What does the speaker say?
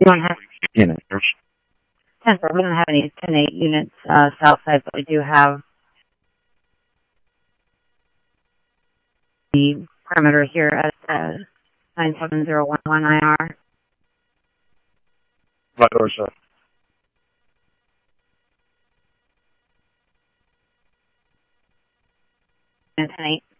We don't have units. 10-4. We don't have any 10-8 units south side, but we do have the perimeter here at 97011 IR. Right, or so. And 10-8.